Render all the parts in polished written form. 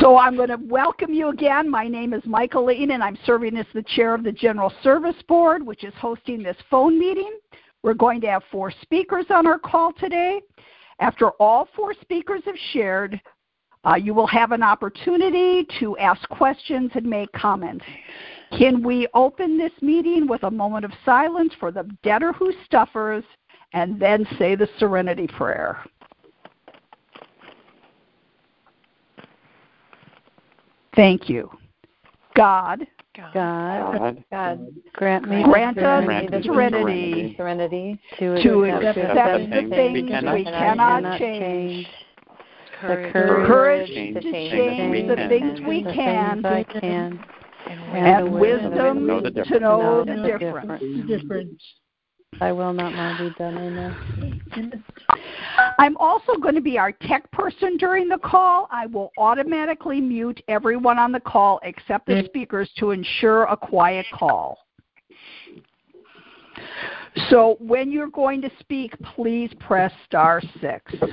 So I'm going to welcome you again. My name is Michaeline, and I'm serving as the chair of the General Service Board, which is hosting this phone meeting. We're going to have 4 speakers on our call today. After all 4 speakers have shared, you will have an opportunity to ask questions and make comments. Can we open this meeting with a moment of silence for the debtor who stuffers, and then say the Serenity Prayer? Thank you. God, grant us serenity to accept the things we cannot change, the courage to change the things we can, and wisdom to know the difference. I will not mind be done in this. I'm also going to be our tech person during the call. I will automatically mute everyone on the call except the speakers to ensure a quiet call. So when you're going to speak, please press *6.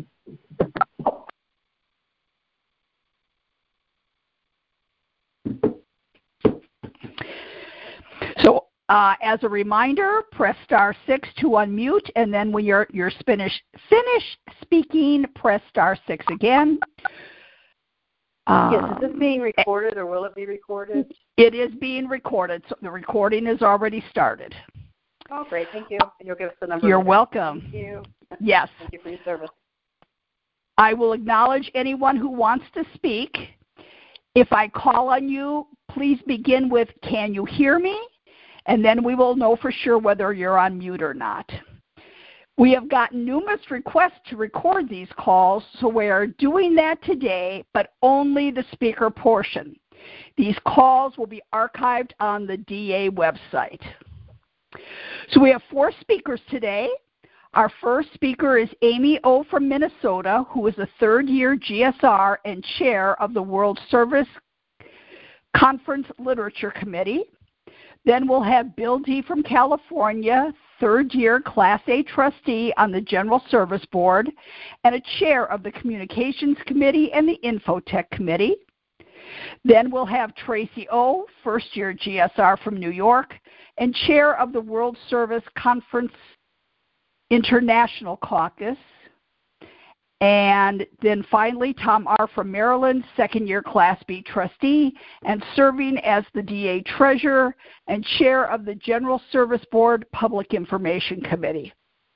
So as a reminder, press *6 to unmute, and then when you're finished speaking, press *6 again. Yes, is this being recorded, or will it be recorded? It is being recorded, so the recording is already started. Oh, great, thank you. And you'll give us the number. You're welcome. Thank you. Yes. Thank you for your service. I will acknowledge anyone who wants to speak. If I call on you, please begin with, "Can you hear me?" And then we will know for sure whether you're on mute or not. We have gotten numerous requests to record these calls, so we are doing that today, but only the speaker portion. These calls will be archived on the DA website. So we have 4 speakers today. Our first speaker is Amy O. from Minnesota, who is a 3rd-year GSR and chair of the World Service Conference Literature Committee. Then we'll have Bill D. from California, 3rd-year Class A trustee on the General Service Board and a chair of the Communications Committee and the Infotech Committee. Then we'll have Tracy O., 1st-year GSR from New York and chair of the World Service Conference International Caucus. And then finally, Tom R. from Maryland, 2nd-year Class B trustee and serving as the DA treasurer and chair of the General Service Board Public Information Committee.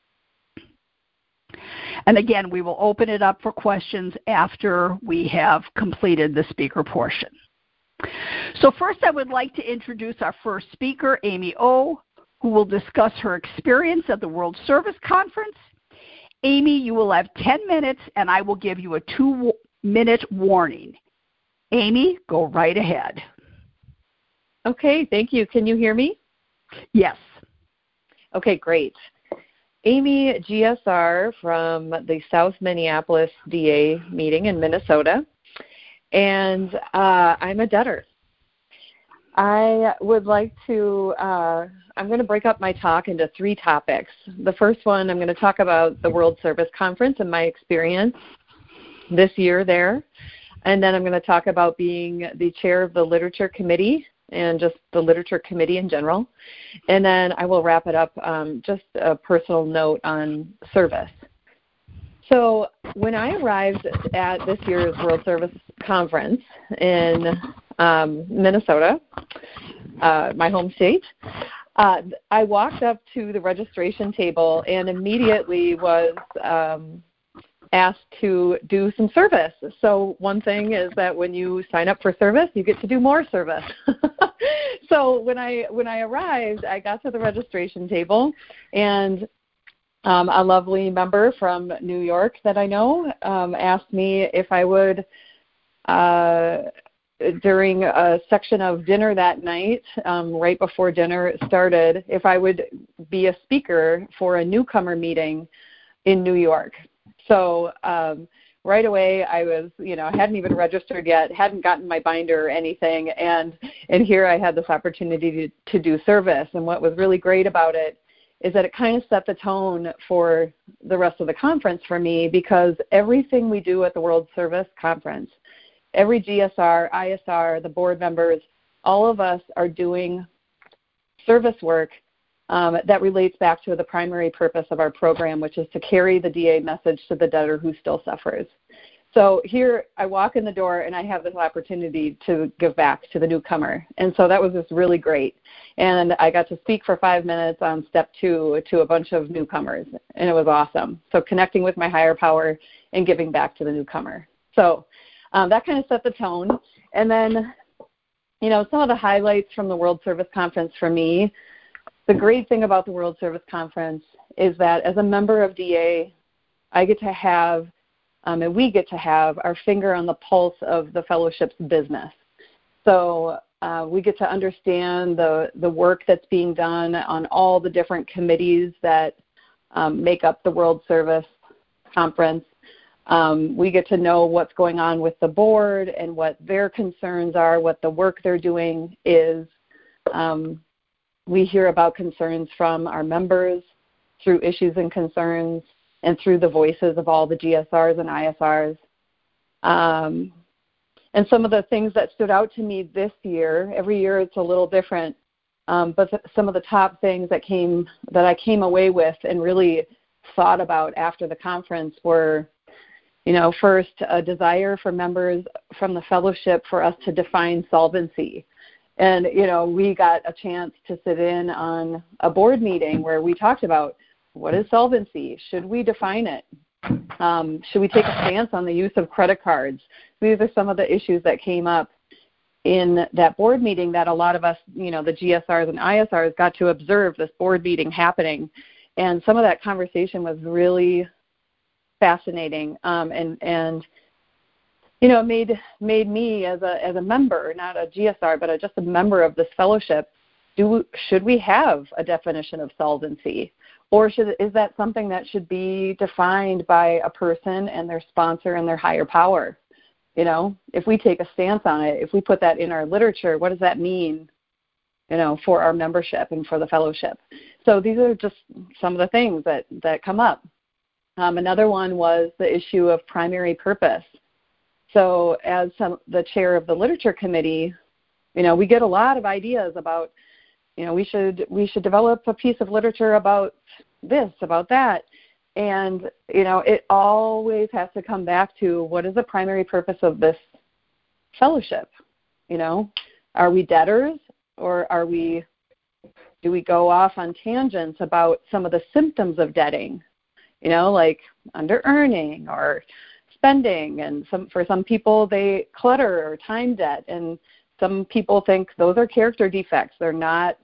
And again, we will open it up for questions after we have completed the speaker portion. So first, I would like to introduce our first speaker, Amy O., who will discuss her experience at the World Service Conference. Amy, you will have 10 minutes, and I will give you a 2-minute warning. Amy, go right ahead. Okay, thank you. Can you hear me? Yes. Okay, great. Amy, GSR from the South Minneapolis DA meeting in Minnesota, and I'm a debtor. I would like to, I'm going to break up my talk into 3 topics. The first one, I'm going to talk about the World Service Conference and my experience this year there. And then I'm going to talk about being the chair of the Literature Committee and just the Literature Committee in general. And then I will wrap it up, just a personal note on service. So when I arrived at this year's World Service Conference in Minnesota, my home state, I walked up to the registration table and immediately was asked to do some service. So one thing is that when you sign up for service, you get to do more service. So when I arrived, I got to the registration table, and a lovely member from New York that I know asked me if I would, during a section of dinner that night, right before dinner started, if I would be a speaker for a newcomer meeting in New York. So right away I was, I hadn't even registered yet, hadn't gotten my binder or anything, and here I had this opportunity to do service. And what was really great about it is that it kind of set the tone for the rest of the conference for me, because everything we do at the World Service Conference every GSR, ISR, the board members, all of us are doing service work that relates back to the primary purpose of our program, which is to carry the DA message to the debtor who still suffers. So here I walk in the door and I have this opportunity to give back to the newcomer. And so that was just really great. And I got to speak for 5 minutes on step 2 to a bunch of newcomers, and it was awesome. So connecting with my higher power and giving back to the newcomer. So that kind of set the tone. And then, some of the highlights from the World Service Conference for me, the great thing about the World Service Conference is that as a member of DA, I get to have and we get to have our finger on the pulse of the fellowship's business. So we get to understand the work that's being done on all the different committees that make up the World Service Conference. We get to know what's going on with the board and what their concerns are, what the work they're doing is. We hear about concerns from our members through issues and concerns, and through the voices of all the GSRs and ISRs. And some of the things that stood out to me this year, every year it's a little different, but some of the top things that I came away with and really thought about after the conference were, first, a desire for members from the fellowship for us to define solvency. And, we got a chance to sit in on a board meeting where we talked about, what is solvency? Should we define it? Should we take a stance on the use of credit cards? These are some of the issues that came up in that board meeting that a lot of us, the GSRs and ISRs, got to observe this board meeting happening. And some of that conversation was really fascinating, and made me as a member, not a GSR, but just a member of this fellowship. Should we have a definition of solvency? Or is that something that should be defined by a person and their sponsor and their higher power? If we take a stance on it, if we put that in our literature, what does that mean, for our membership and for the fellowship? So these are just some of the things that come up. Another one was the issue of primary purpose. So as the chair of the literature committee, we get a lot of ideas about, we should develop a piece of literature about this, about that. And, it always has to come back to, what is the primary purpose of this fellowship? Are we debtors, or do we go off on tangents about some of the symptoms of debting? Like under-earning or spending. And for some people, they clutter or time debt. And some people think those are character defects. They're not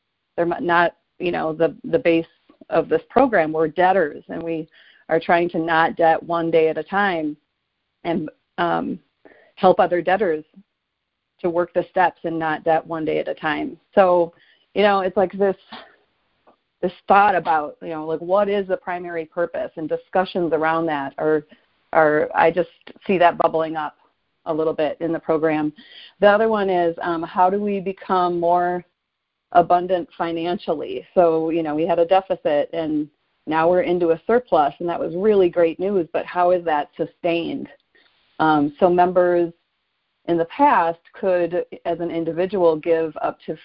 the base of this program. We're debtors, and we are trying to not debt one day at a time and help other debtors to work the steps and not debt one day at a time. So, it's like this thought about, like, what is the primary purpose, and discussions around that are I just see that bubbling up a little bit in the program. The other one is, how do we become more abundant financially? So, we had a deficit and now we're into a surplus, and that was really great news, but how is that sustained? So members in the past could, as an individual, give up to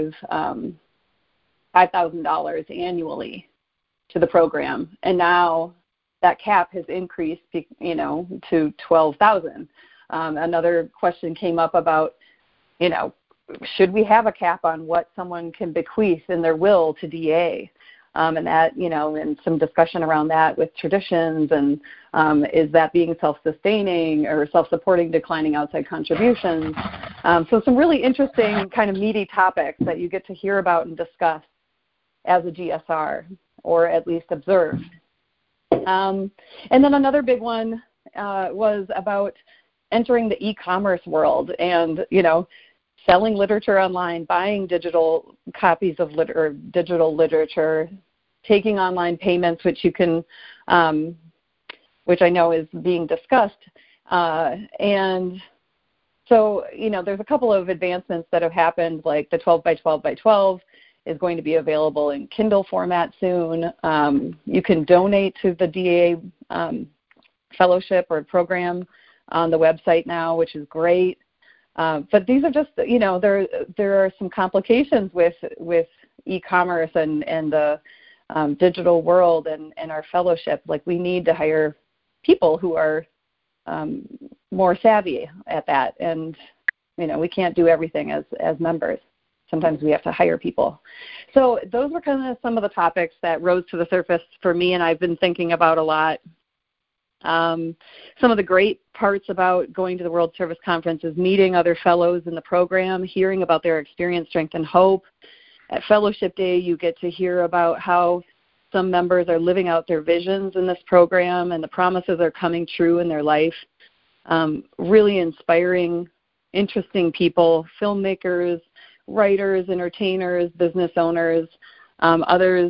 $5,000 annually to the program, and now that cap has increased, to $12,000. Another question came up about, should we have a cap on what someone can bequeath in their will to DA? And that, and some discussion around that with traditions, and is that being self-sustaining or self-supporting, declining outside contributions? So some really interesting kind of meaty topics that you get to hear about and discuss as a GSR, or at least observe. And then another big one was about entering the e-commerce world and, selling literature online, buying digital copies of digital literature, taking online payments, which you can, which I know is being discussed. And so, there's a couple of advancements that have happened, like the 12 by 12 by 12 is going to be available in Kindle format soon. You can donate to the DA fellowship or program on the website now, which is great. But these are just, there are some complications with e-commerce and the digital world and our fellowship. Like, we need to hire people who are more savvy at that. And, we can't do everything as members. Sometimes we have to hire people. So those were kind of some of the topics that rose to the surface for me, and I've been thinking about a lot. Some of the great parts about going to the World Service Conference is meeting other fellows in the program, hearing about their experience, strength, and hope. At Fellowship Day, you get to hear about how some members are living out their visions in this program and the promises are coming true in their life. Really inspiring, interesting people, filmmakers, writers, entertainers, business owners, others,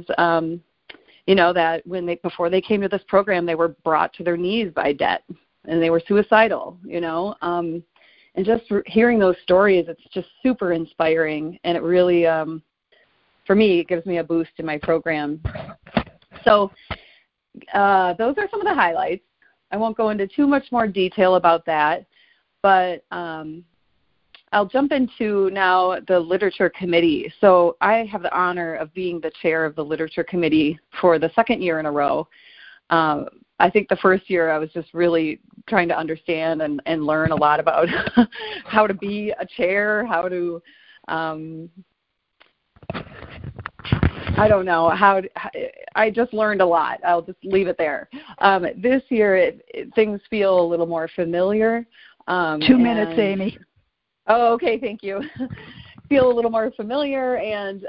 that before they came to this program, they were brought to their knees by debt and they were suicidal, and just hearing those stories, it's just super inspiring, and it really, for me, it gives me a boost in my program. So those are some of the highlights. I won't go into too much more detail about that, but I'll jump into now the Literature Committee. So I have the honor of being the chair of the Literature Committee for the second year in a row. I think the first year I was just really trying to understand and learn a lot about how to be a chair, how to, I just learned a lot. I'll just leave it there. This year things feel a little more familiar. 2 minutes, Amy. Oh, okay, thank you. Feel a little more familiar, and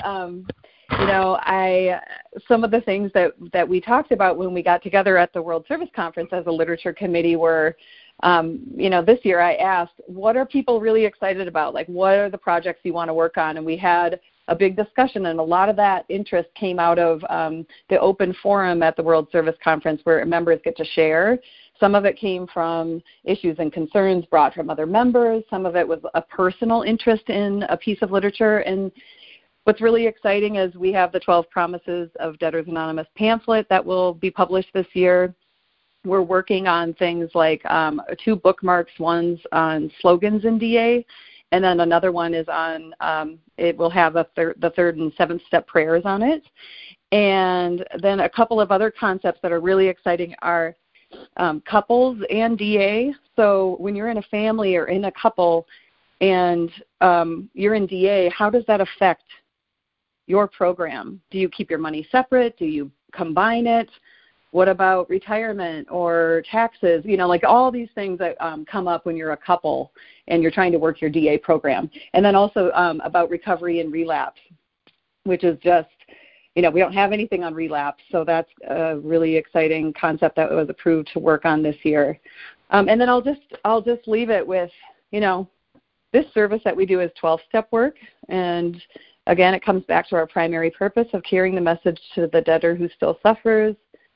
some of the things that we talked about when we got together at the World Service Conference as a Literature Committee were, this year I asked, what are people really excited about? Like, what are the projects you want to work on? And we had a big discussion, and a lot of that interest came out of the open forum at the World Service Conference where members get to share. Some of it came from issues and concerns brought from other members. Some of it was a personal interest in a piece of literature. And what's really exciting is we have the 12 Promises of Debtors Anonymous pamphlet that will be published this year. We're working on things like 2 bookmarks. One's on slogans in DA, and then another one is on, it will have the 3rd and 7th step prayers on it. And then a couple of other concepts that are really exciting are couples and DA. So when you're in a family or in a couple and you're in DA, how does that affect your program? Do you keep your money separate? Do you combine it? What about retirement or taxes? Like all these things that come up when you're a couple and you're trying to work your DA program. And then also about recovery and relapse, which is just, we don't have anything on relapse, so that's a really exciting concept that was approved to work on this year. And then I'll just leave it with, this service that we do is 12-step work, and again, it comes back to our primary purpose of carrying the message to the debtor who still suffers.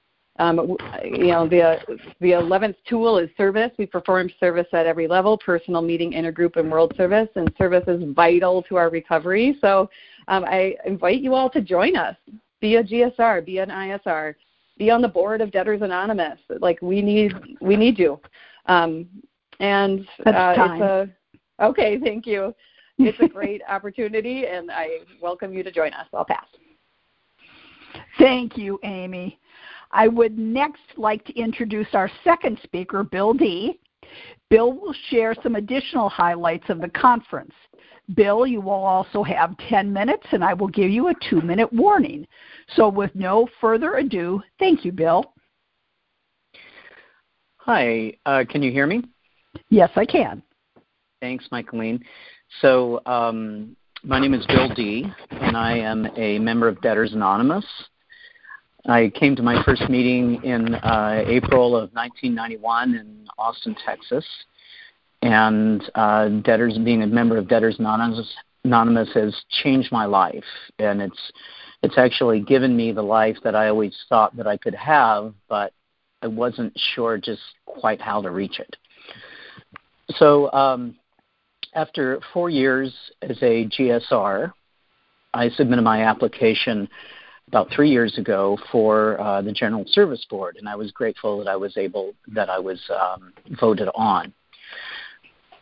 The 11th tool is service. We perform service at every level: personal, meeting, intergroup, and world service. And service is vital to our recovery. So I invite you all to join us. Be a GSR, be an ISR, be on the board of Debtors Anonymous. Like, we need you. Okay, thank you. It's a great opportunity, and I welcome you to join us. I'll pass. Thank you, Amy. I would next like to introduce our second speaker, Bill D. Bill will share some additional highlights of the conference. Bill, you will also have 10 minutes, and I will give you a 2-minute warning. So with no further ado, thank you, Bill. Hi, can you hear me? Yes, I can. Thanks, Michaeline. So my name is Bill D., and I am a member of Debtors Anonymous. I came to my first meeting in April of 1991 in Austin, Texas. And being a member of Debtors Anonymous has changed my life. And it's actually given me the life that I always thought that I could have, but I wasn't sure just quite how to reach it. So after 4 years as a GSR, I submitted my application about 3 years ago for the General Service Board, and I was grateful that I was voted on.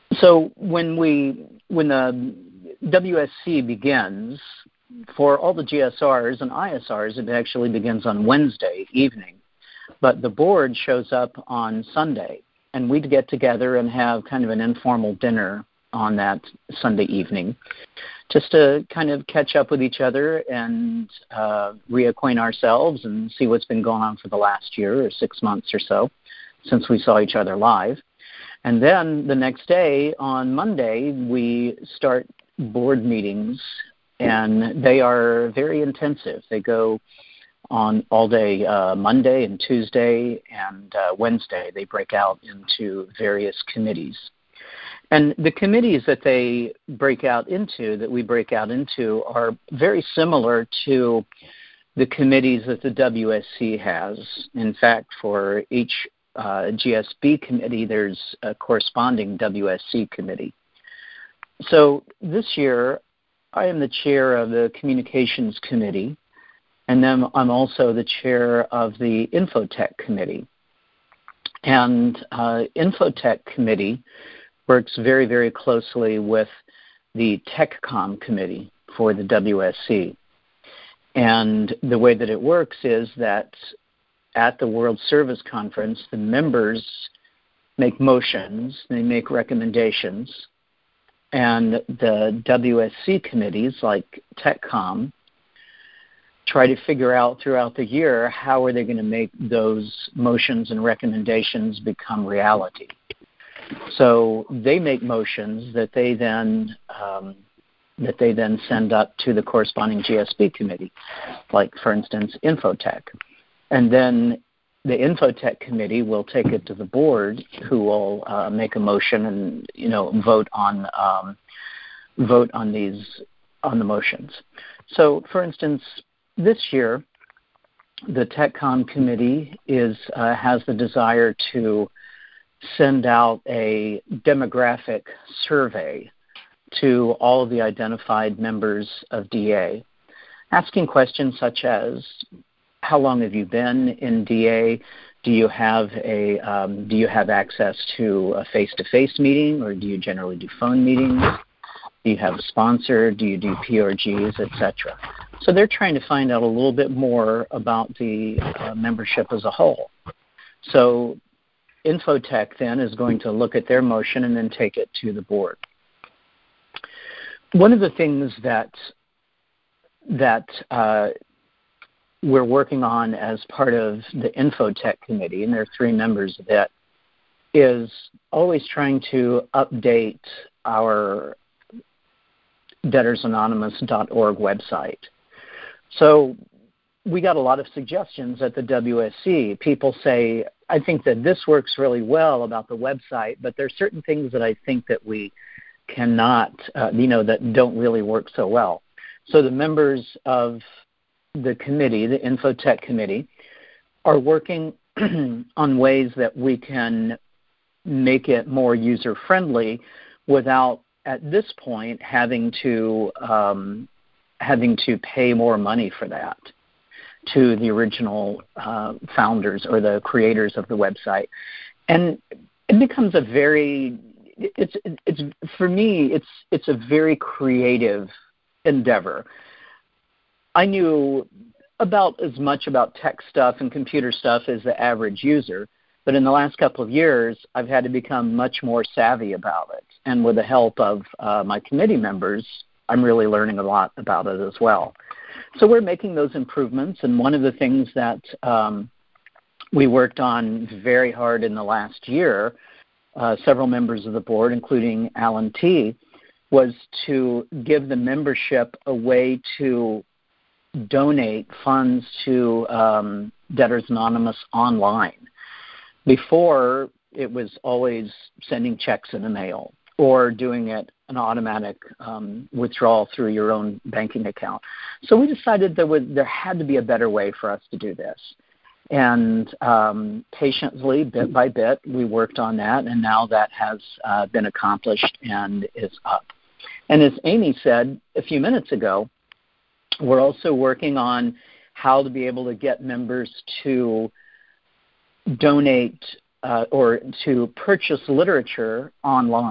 So when the WSC begins, for all the GSRs and ISRs, it actually begins on Wednesday evening. But the board shows up on Sunday, and we'd get together and have kind of an informal dinner on that Sunday evening just to kind of catch up with each other and reacquaint ourselves and see what's been going on for the last year or 6 months or so since we saw each other live. And then the next day, on Monday, we start board meetings, and they are very intensive. They go on all day Monday and Tuesday and Wednesday. They break out into various committees. And the committees that we break out into, are very similar to the committees that the WSC has. In fact, for each GSB committee, there's a corresponding WSC committee. So this year, I am the chair of the Communications Committee, and then I'm also the chair of the Infotech Committee. And Infotech Committee works very, very closely with the TechCom Committee for the WSC. And the way that it works is that at the World Service Conference, the members make motions, they make recommendations, and the WSC committees, like TechCom, try to figure out throughout the year how are they going to make those motions and recommendations become reality. So they make motions that they then send up to the corresponding GSB committee, like, for instance, Infotech. And then the Infotech committee will take it to the board, who will make a motion and vote on the motions. So, for instance, this year, the TechCom committee has the desire to send out a demographic survey to all of the identified members of DA, asking questions such as, how long have you been in DA? Do you have access to a face-to-face meeting, or do you generally do phone meetings? Do you have a sponsor? Do you do PRGs, etc.? So they're trying to find out a little bit more about the membership as a whole. So Infotech then is going to look at their motion and then take it to the board. One of the things that we're working on as part of the Infotech committee, and there are 3 members of that, is always trying to update our DebtorsAnonymous.org website. So we got a lot of suggestions at the WSC. People say, I think that this works really well about the website, but there are certain things that I think that we cannot, that don't really work so well. So the members of the committee, the Infotech committee, are working on ways that we can make it more user-friendly without, at this point, having to pay more money for that to the original founders or the creators of the website. And it becomes a very, for me, it's a very creative endeavor. I knew about as much about tech stuff and computer stuff as the average user, but in the last couple of years, I've had to become much more savvy about it. And with the help of my committee members, I'm really learning a lot about it as well. So we're making those improvements, and one of the things that we worked on very hard in the last year, several members of the board, including Alan T., was to give the membership a way to donate funds to Debtors Anonymous online. Before, it was always sending checks in the mail or doing it an automatic withdrawal through your own banking account. So we decided there had to be a better way for us to do this. And patiently, bit by bit, we worked on that, and now that has been accomplished and is up. And as Amy said a few minutes ago, we're also working on how to be able to get members to donate or to purchase literature online.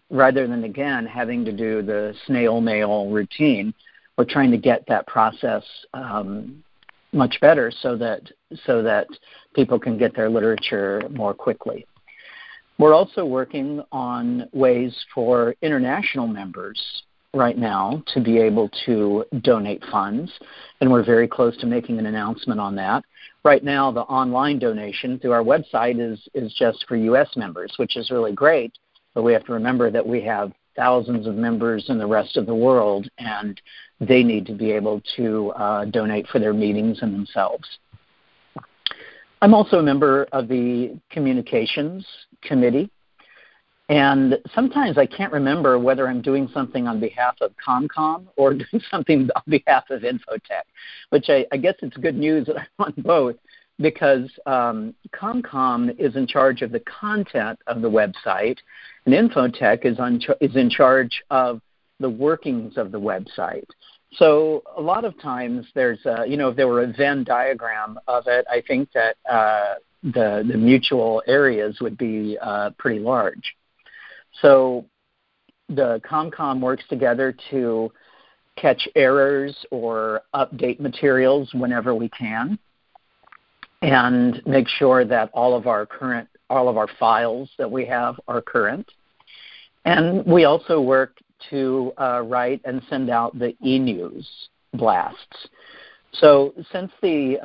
rather than, again, having to do the snail mail routine. We're trying to get that process much better so that people can get their literature more quickly. We're also working on ways for international members right now to be able to donate funds, and we're very close to making an announcement on that. Right now, the online donation through our website is just for U.S. members, which is really great, but we have to remember that we have thousands of members in the rest of the world, and they need to be able to donate for their meetings and themselves. I'm also a member of the Communications Committee, and sometimes I can't remember whether I'm doing something on behalf of ComCom or doing something on behalf of Infotech, which I guess it's good news that I'm on both, because ComCom is in charge of the content of the website, and Infotech is in charge of the workings of the website. So a lot of times there's, if there were a Venn diagram of it, I think that the mutual areas would be pretty large. So the ComCom works together to catch errors or update materials whenever we can, and make sure that all of our files that we have are current. And we also work to write and send out the e-news blasts. So since the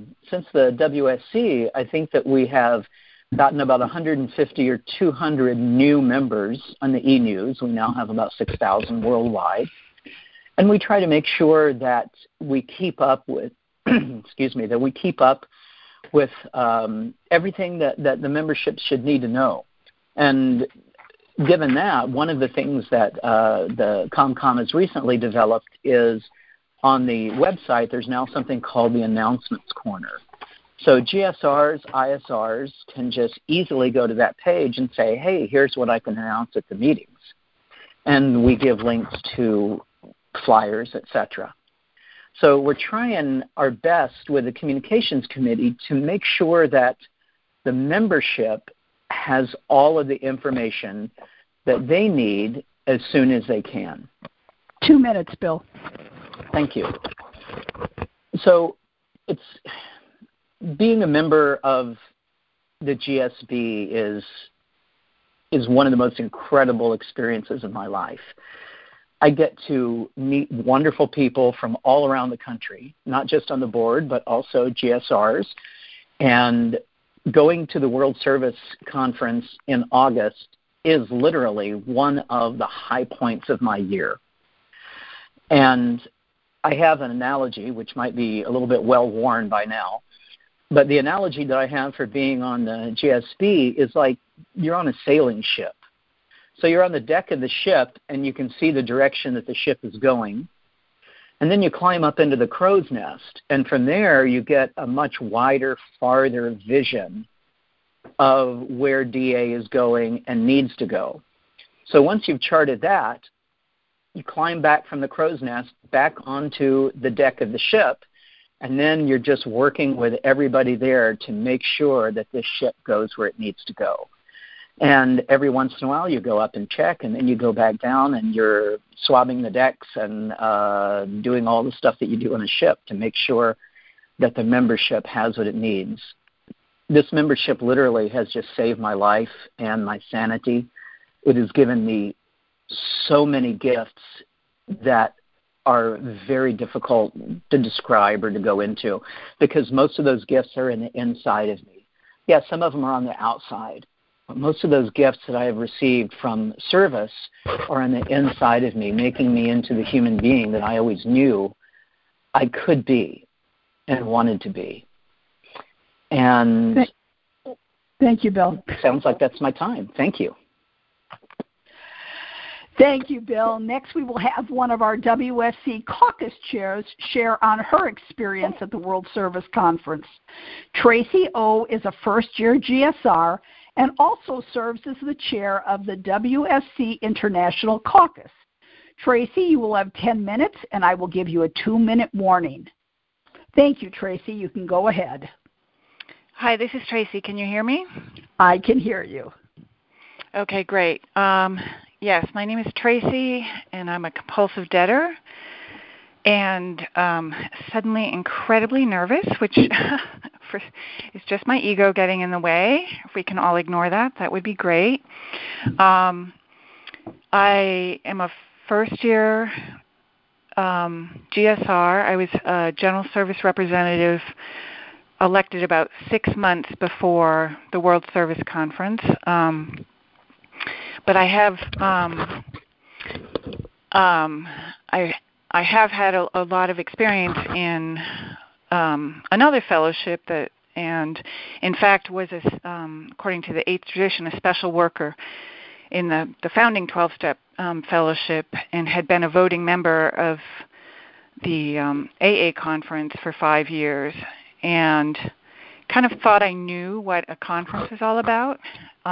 WSC, I think that we have gotten about 150 or 200 new members on the e-news. We now have about 6,000 worldwide. And we try to make sure that we keep up with, everything that the membership should need to know. And given that, one of the things that the ComCom has recently developed is on the website, there's now something called the Announcements Corner. So GSRs, ISRs can just easily go to that page and say, hey, here's what I can announce at the meetings. And we give links to flyers, etc. So we're trying our best with the Communications Committee to make sure that the membership has all of the information that they need as soon as they can. 2 minutes, Bill. Thank you. So it's being a member of the GSB is one of the most incredible experiences of my life. I get to meet wonderful people from all around the country, not just on the board, but also GSRs. And going to the World Service Conference in August is literally one of the high points of my year. And I have an analogy, which might be a little bit well-worn by now, but the analogy that I have for being on the GSB is like you're on a sailing ship. So you're on the deck of the ship, and you can see the direction that the ship is going. And then you climb up into the crow's nest, and from there you get a much wider, farther vision of where DA is going and needs to go. So once you've charted that, you climb back from the crow's nest back onto the deck of the ship, and then you're just working with everybody there to make sure that this ship goes where it needs to go. And every once in a while you go up and check, and then you go back down and you're swabbing the decks and doing all the stuff that you do on a ship to make sure that the membership has what it needs. This membership literally has just saved my life and my sanity. It has given me so many gifts that are very difficult to describe or to go into, because most of those gifts are in the inside of me. Yeah, some of them are on the outside, but most of those gifts that I have received from service are on the inside of me, making me into the human being that I always knew I could be and wanted to be. And thank you, Bill. Sounds like that's my time. Thank you. Thank you, Bill. Next, we will have one of our WSC caucus chairs share on her experience at the World Service Conference. Tracy O is a first-year GSR and also serves as the chair of the WSC International Caucus. Tracy, you will have 10 minutes, and I will give you a 2-minute warning. Thank you, Tracy. You can go ahead. Hi, this is Tracy. Can you hear me? I can hear you. Okay, great. Yes, my name is Tracy, and I'm a compulsive debtor, and suddenly incredibly nervous, which is just my ego getting in the way. If we can all ignore that, that would be great. I am a first-year GSR. I was a general service representative elected about 6 months before the World Service Conference. But I have I have had a lot of experience in another fellowship that, and in fact was, according to the Eighth Tradition, a special worker in the founding 12-step fellowship, and had been a voting member of the AA conference for 5 years, and kind of thought I knew what a conference was all about.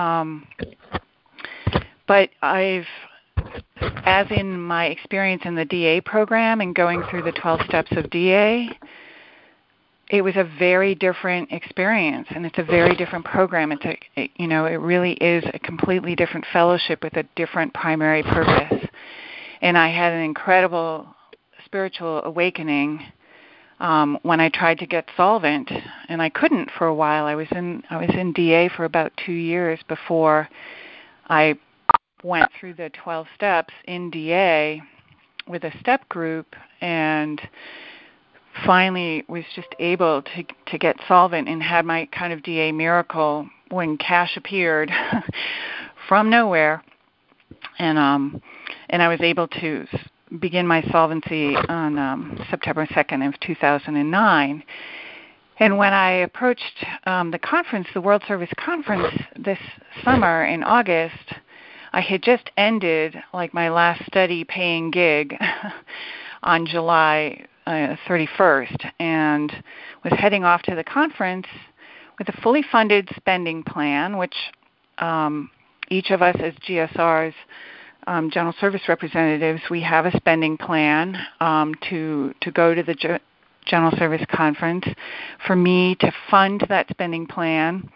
But as in my experience in the DA program and going through the 12 steps of DA, it was a very different experience, and it's a very different program. It really is a completely different fellowship with a different primary purpose. And I had an incredible spiritual awakening when I tried to get solvent, and I couldn't for a while. I was in DA for about 2 years before I went through the 12 steps in DA with a step group, and finally was just able to get solvent and had my kind of DA miracle when cash appeared from nowhere, and I was able to begin my solvency on September 2nd of 2009. And when I approached the conference, the World Service Conference this summer in August, I had just ended my last steady paying gig on July 31st, and was heading off to the conference with a fully funded spending plan, which each of us as GSRs, general service representatives, we have a spending plan to go to the General Service Conference. For me to fund that spending plan,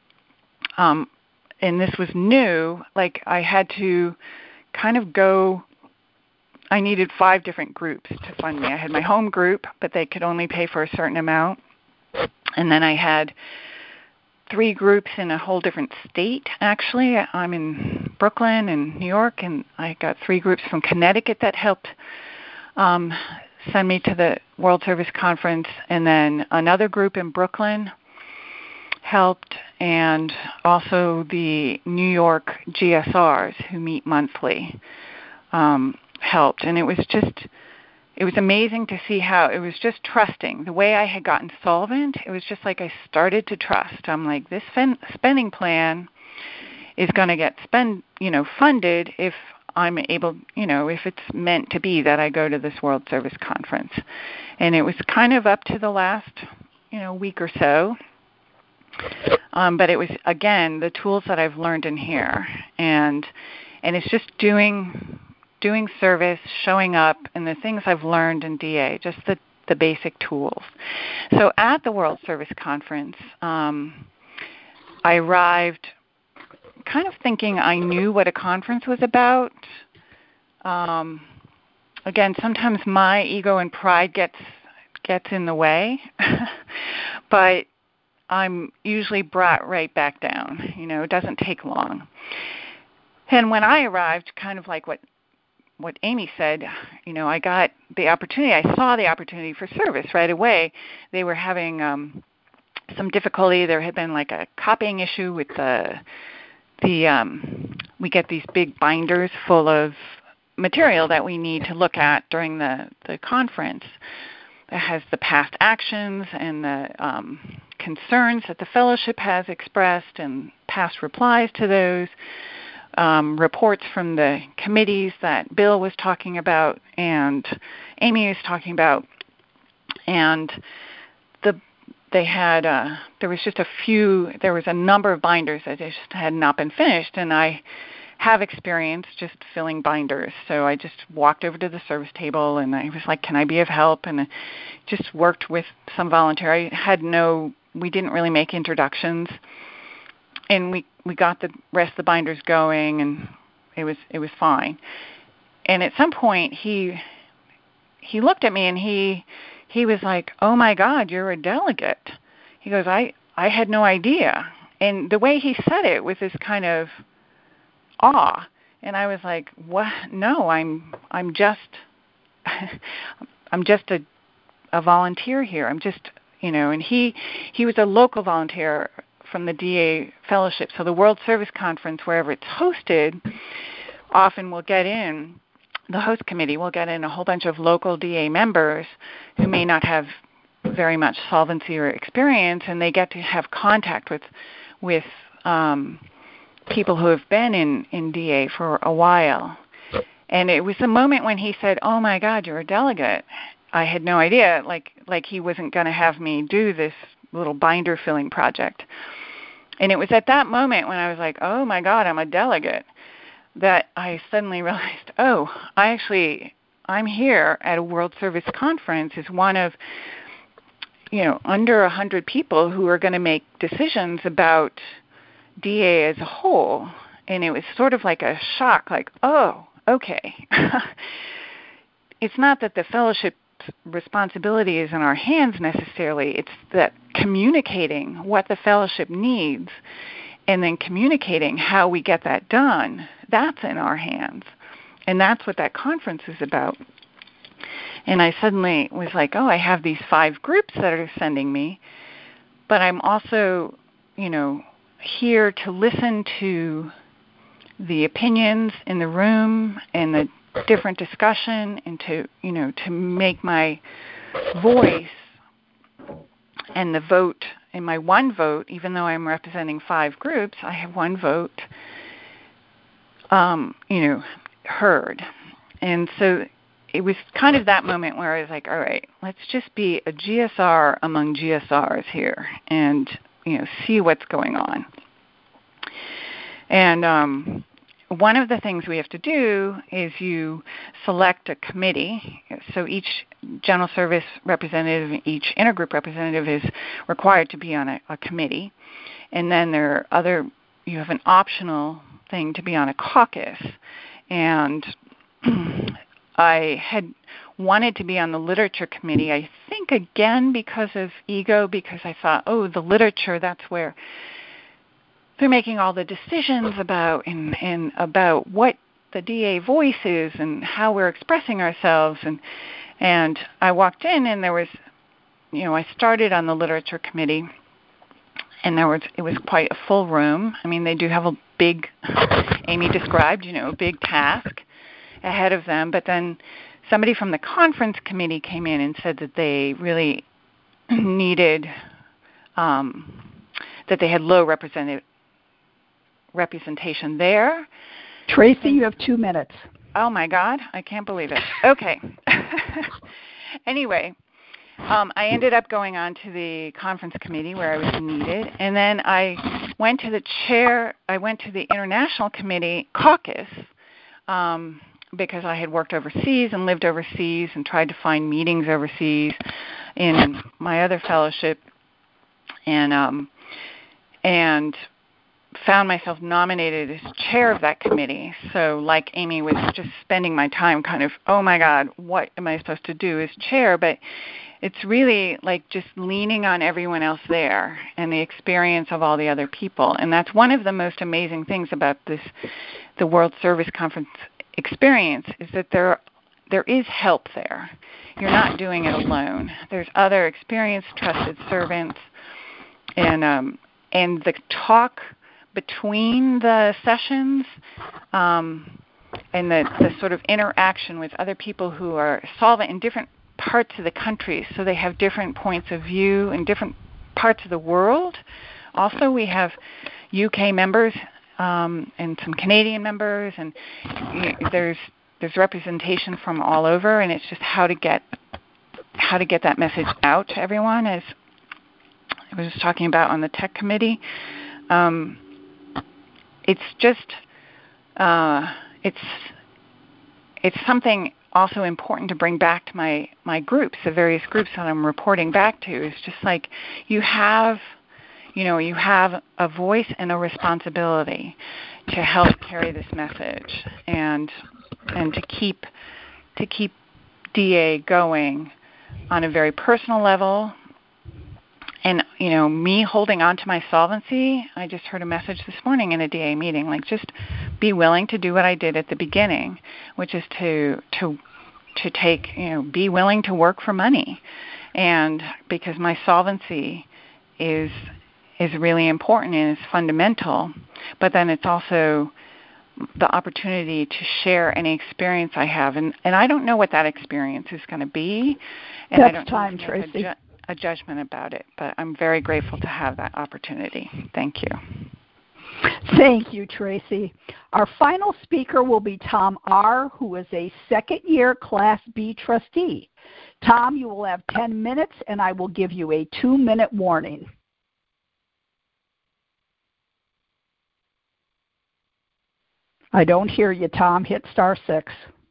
and this was new, I had to kind of go, I needed 5 different groups to fund me. I had my home group, but they could only pay for a certain amount. And then I had 3 groups in a whole different state, actually. I'm in Brooklyn and New York, and I got 3 groups from Connecticut that helped send me to the World Service Conference, and then another group in Brooklyn helped, and also the New York GSRs who meet monthly helped. And it was amazing to see how it was just trusting. The way I had gotten solvent, it was just I started to trust. I'm like, this spending plan is going to get funded if I'm able, if it's meant to be that I go to this World Service Conference. And it was kind of up to the last, week or so. But it was, again, the tools that I've learned in here, and it's just doing service, showing up, and the things I've learned in DA, just the basic tools. So at the World Service Conference, I arrived kind of thinking I knew what a conference was about. Again, sometimes my ego and pride gets in the way, but I'm usually brought right back down. It doesn't take long. And when I arrived, kind of like what Amy said, I got the opportunity. I saw the opportunity for service right away. They were having some difficulty. There had been a copying issue with we get these big binders full of material that we need to look at during the conference. It has the past actions and the concerns that the fellowship has expressed and past replies to those, reports from the committees that Bill was talking about and Amy was talking about. And they had, there was a number of binders that just had not been finished, and I have experience just filling binders. So I just walked over to the service table, and I was like, can I be of help? And I just worked with some volunteer. We didn't really make introductions, and we got the rest of the binders going, and it was fine. And at some point, he looked at me and he was like, "Oh my God, you're a delegate." He goes, I had no idea. And the way he said it was this kind of awe. And I was like, "What? No, I'm just I'm just a volunteer here. I'm just, and he was a local volunteer from the DA Fellowship. So the World Service Conference, wherever it's hosted, often will get in, the host committee will get in a whole bunch of local DA members who may not have very much solvency or experience, and they get to have contact with people who have been in DA for a while. And it was the moment when he said, "Oh my God, you're a delegate." I had no idea, like he wasn't going to have me do this little binder filling project. And it was at that moment when I was like, "Oh my God, I'm a delegate," that I suddenly realized, I'm here at a World Service Conference as one of, under 100 people who are going to make decisions about DA as a whole. And it was sort of like a shock, like, oh, okay. It's not that the fellowship's responsibility is in our hands necessarily. It's that communicating what the fellowship needs and then communicating how we get that done, that's in our hands. And that's what that conference is about. And I suddenly was like, oh, I have these 5 groups that are sending me, but I'm also, here to listen to the opinions in the room and the different discussion, and to make my voice and the vote, and my one vote, even though I'm representing 5 groups, I have one vote, heard. And so it was kind of that moment where I was like, all right, let's just be a GSR among GSRs here and, see what's going on. And one of the things we have to do is you select a committee. So each general service representative, each intergroup representative is required to be on a committee. And then you have an optional thing to be on a caucus. And I had wanted to be on the literature committee, I think again because of ego, because I thought, oh, the literature, that's where they're making all the decisions about and about what the DA voice is and how we're expressing ourselves. And I walked in and there was, I started on the literature committee, and it was quite a full room. I mean, they do have a big, Amy described, a big task ahead of them. But then somebody from the conference committee came in and said that they really needed, that they had low representation there. Tracy, you have 2 minutes. Oh my God, I can't believe it. Okay. Anyway, I ended up going on to the conference committee where I was needed, and then I went to the international committee caucus, because I had worked overseas and lived overseas and tried to find meetings overseas in my other fellowship, and found myself nominated as chair of that committee. So like Amy was just spending my time kind of, oh my God, what am I supposed to do as chair? But it's really like just leaning on everyone else there and the experience of all the other people. And that's one of the most amazing things about the World Service Conference experience, is that there is help there. You're not doing it alone. There's other experienced, trusted servants, and the talk between the sessions, and the sort of interaction with other people who are solvent in different parts of the country, so they have different points of view in different parts of the world. Also, we have UK members and some Canadian members, and there's representation from all over, and it's just how to get that message out to everyone. As I was talking about on the tech committee, it's just it's something also important to bring back to my groups, the various groups that I'm reporting back to. It's just like you have you have a voice and a responsibility to help carry this message and to keep DA going on a very personal level. And, me holding on to my solvency, I just heard a message this morning in a DA meeting, like just be willing to do what I did at the beginning, which is to take, be willing to work for money. And because my solvency is really important and is fundamental, but then it's also the opportunity to share any experience I have. And I don't know what that experience is going to be. And That's I don't time, make Tracy. a judgment about it, but I'm very grateful to have that opportunity. Thank you. Thank you, Tracy. Our final speaker will be Tom R., who is a second-year Class B trustee. Tom, you will have 10 minutes, and I will give you a 2-minute warning. I don't hear you, Tom. Hit *6.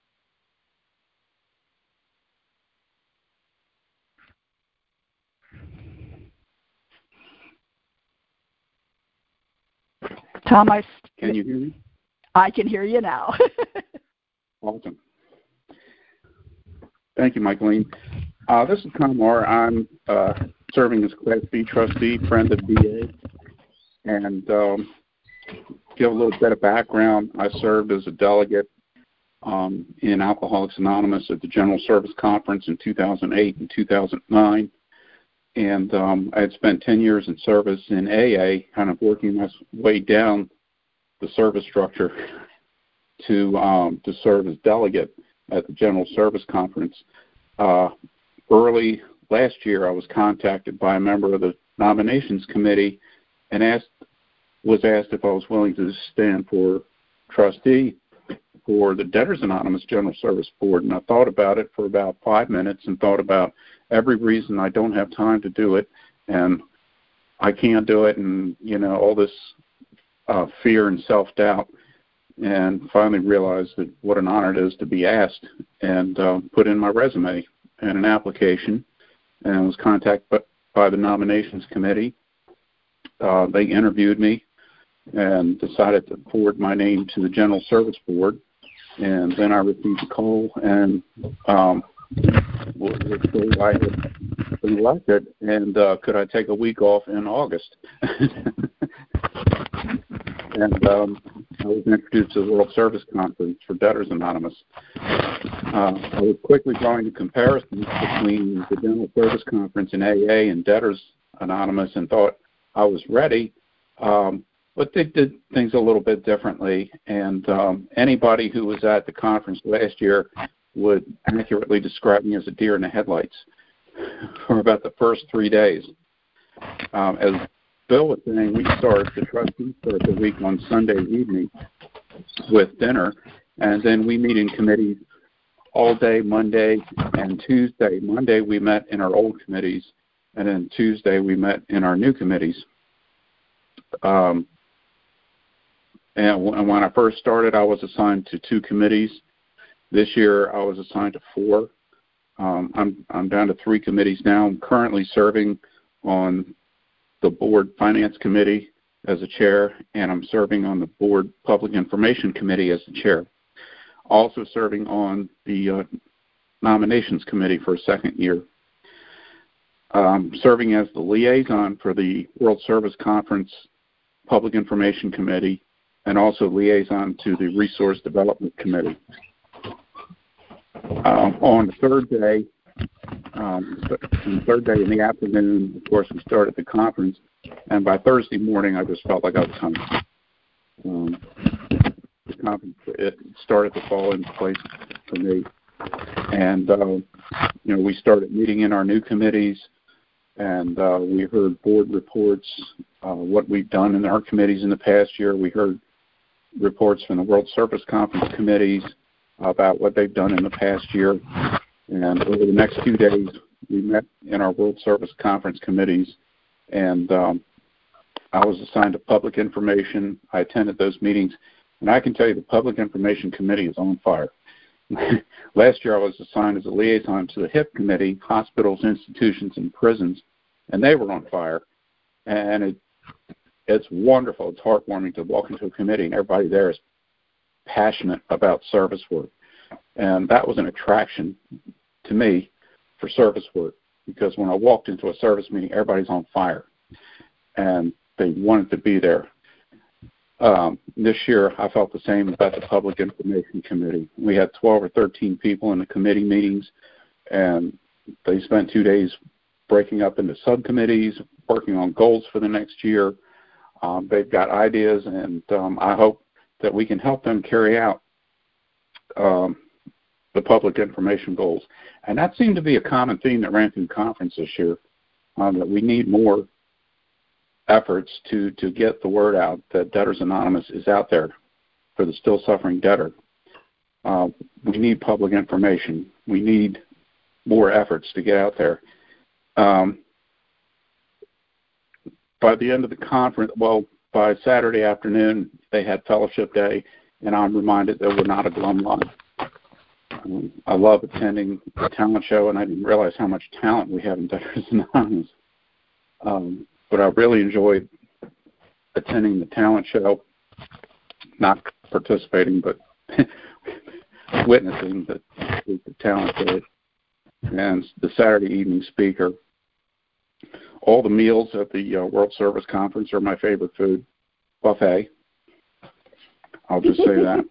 Tom, can you hear me? I can hear you now. Awesome. Thank you, Michaeline. This is Tom R. I'm serving as Class B trustee, friend of DA. And give a little bit of background. I served as a delegate in Alcoholics Anonymous at the General Service Conference in 2008 and 2009. And I had spent 10 years in service in AA, kind of working my way down the service structure to serve as delegate at the General Service Conference. Early last year, I was contacted by a member of the Nominations Committee and was asked if I was willing to stand for trustee for the Debtors Anonymous General Service Board. And I thought about it for about 5 minutes and thought about every reason I don't have time to do it and I can't do it, and, all this fear and self-doubt, and finally realized that what an honor it is to be asked, and put in my resume and an application, and was contacted by the Nominations Committee. They interviewed me and decided to forward my name to the General Service Board, and then I received a call and was told I had been elected, and could I take a week off in August? And I was introduced to the World Service Conference for Debtors Anonymous. I was quickly drawing the comparisons between the General Service Conference in AA and Debtors Anonymous and thought I was ready, but they did things a little bit differently. And anybody who was at the conference last year would accurately describe me as a deer in the headlights for about the first 3 days. As Bill was saying, the trustees start the week on Sunday evening with dinner, and then we meet in committees all day Monday and Tuesday. Monday we met in our old committees, and then Tuesday we met in our new committees. And when I first started, I was assigned to 2 committees. This year I was assigned to 4. I'm down to 3 committees now. I'm currently serving on the Board Finance Committee as a chair, and I'm serving on the Board Public Information Committee as the chair. Also serving on the Nominations Committee for a second year. Serving as the liaison for the World Service Conference Public Information Committee, and also liaison to the Resource Development Committee. On the third day in the afternoon, of course, we started the conference, and by Thursday morning, I just felt like I was hungry. The conference, it started to fall into place for me, and we started meeting in our new committees, and we heard board reports, what we've done in our committees in the past year. We heard reports from the World Service Conference committees about what they've done in the past year. And over the next 2 days, we met in our World Service Conference committees, and I was assigned to public information. I attended those meetings, and I can tell you the Public Information Committee is on fire. Last year, I was assigned as a liaison to the HIP Committee, Hospitals, Institutions, and Prisons, and they were on fire. And it's wonderful. It's heartwarming to walk into a committee and everybody there is passionate about service work. And that was an attraction to me for service work, because when I walked into a service meeting, everybody's on fire and they wanted to be there. This year, I felt the same about the Public Information Committee. We had 12 or 13 people in the committee meetings, and they spent 2 days breaking up into subcommittees, working on goals for the next year. They've got ideas, and I hope that we can help them carry out the public information goals. And that seemed to be a common theme that ran through the conference this year, that we need more efforts to get the word out that Debtors Anonymous is out there for the still suffering debtor. We need public information. We need more efforts to get out there. By the end of the conference, by Saturday afternoon, they had Fellowship Day, and I'm reminded that we're not a glum lot. I love attending the talent show, and I didn't realize how much talent we have in Debtors Anonymous. But I really enjoyed attending the talent show, not participating, but witnessing the talent show. And the Saturday evening speaker. All the meals at the World Service Conference are my favorite food. Buffet. I'll just say that.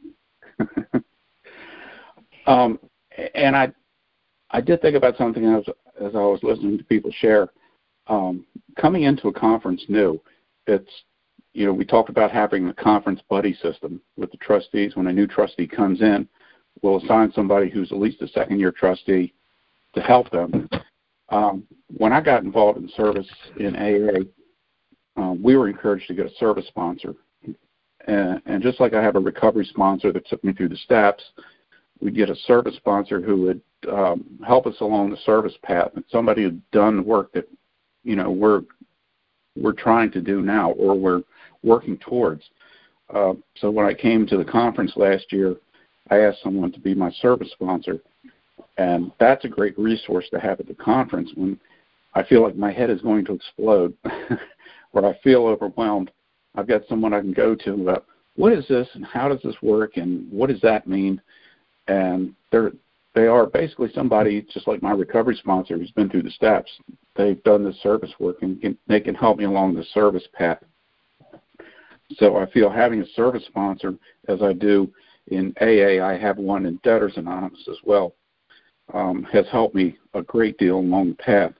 And I did think about something as I was listening to people share. Coming into a conference new, we talked about having a conference buddy system with the trustees. When a new trustee comes in, we'll assign somebody who's at least a second-year trustee to help them. When I got involved in service in AA, we were encouraged to get a service sponsor. And just like I have a recovery sponsor that took me through the steps, we'd get a service sponsor who would help us along the service path, and somebody who'd done the work that we're trying to do now, or we're working towards. So when I came to the conference last year, I asked someone to be my service sponsor, and that's a great resource to have at the conference when I feel like my head is going to explode, or I feel overwhelmed. I've got someone I can go to about what is this and how does this work and what does that mean, and they are basically somebody just like my recovery sponsor who's been through the steps. They've done the service work, and they can help me along the service path. So I feel having a service sponsor, as I do in AA, I have one in Debtors Anonymous as well, has helped me a great deal along the path.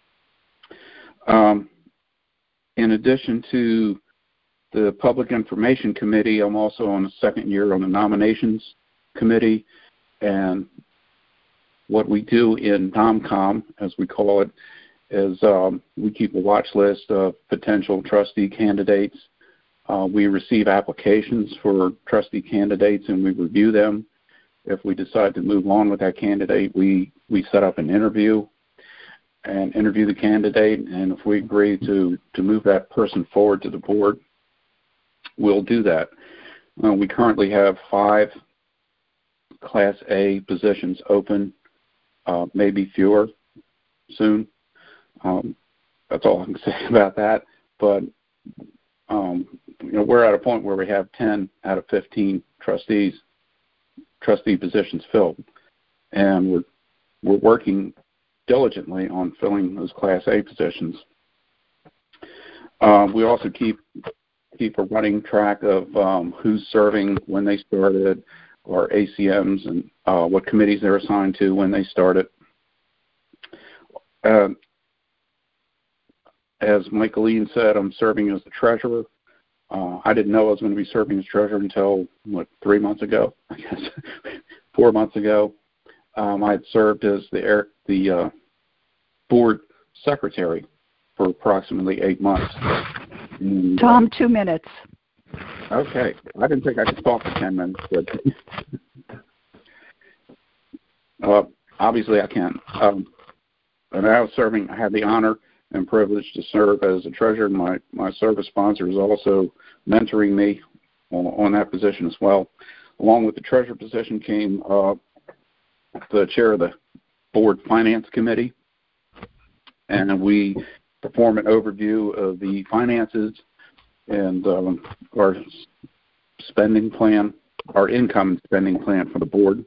In addition to the Public Information Committee, I'm also on the second year on the Nominations Committee, and what we do in NOMCOM, as we call it, is we keep a watch list of potential trustee candidates. We receive applications for trustee candidates, and we review them. If we decide to move on with that candidate, we set up an interview and interview the candidate, and if we agree to move that person forward to the board, we'll do that. We currently have 5 Class A positions open, maybe fewer soon. That's all I can say about that. But we're at a point where we have 10 out of 15 trustee positions filled, and we're working diligently on filling those Class A positions. We also keep a running track of who's serving, when they started, or ACMs, and what committees they're assigned to when they started. As Michaeline said, I'm serving as the treasurer. I didn't know I was going to be serving as treasurer until, 3 months ago, I guess, 4 months ago. I had served as the board secretary for approximately 8 months. And, Tom, 2 minutes. Okay. I didn't think I could talk for 10 minutes, but obviously I can. And I had the honor and privilege to serve as a treasurer. My service sponsor is also mentoring me on that position as well. Along with the treasurer position came the chair of the board finance committee, and we perform an overview of the finances and our spending plan, our income and spending plan for the board.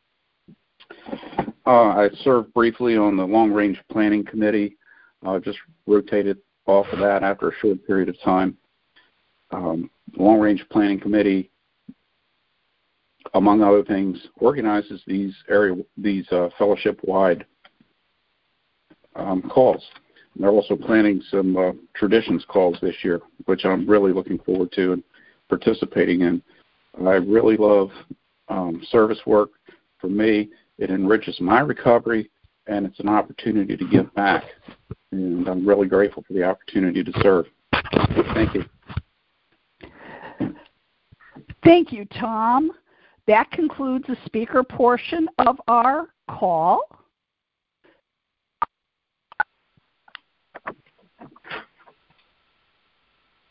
I served briefly on the Long Range Planning Committee, just rotated off of that after a short period of time. The Long Range Planning Committee, among other things, organizes these fellowship-wide calls. And they're also planning some traditions calls this year, which I'm really looking forward to and participating in. I really love service work. For me, it enriches my recovery, and it's an opportunity to give back. And I'm really grateful for the opportunity to serve. Thank you. Thank you, Tom. That concludes the speaker portion of our call.